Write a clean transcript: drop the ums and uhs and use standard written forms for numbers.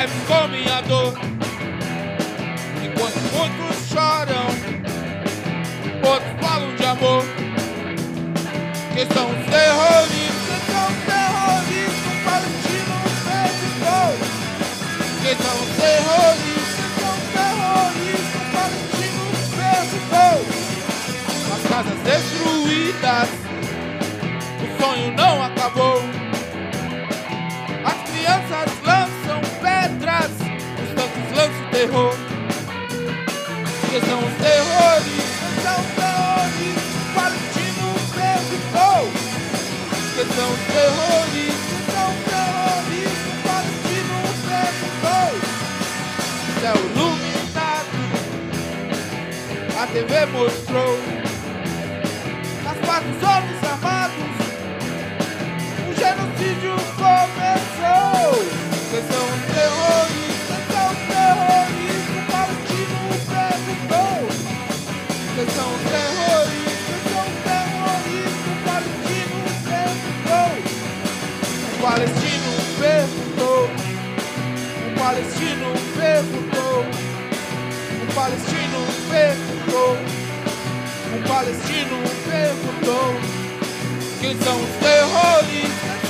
Eles comem a dor, enquanto muitos choram, outros falam de amor. Que são os terroristas, o palestino perguntou. Que são os terroristas, o palestino perguntou. As casas destruídas, o sonho não acabou. As crianças lançam pedras, os tanques lançam terror. Que são os terroristas, o palestino perguntou. Que são os terroristas, o palestino perguntou. Céu iluminado, a TV mostrou. As partes dos homens armados, o genocídio começou. Que são os terroristas, o palestino perguntou. Que são os terroristas, o palestino perguntou. O palestino perguntou. O palestino perguntou. O palestino perguntou. O palestino perguntou. Quem são os terroristas?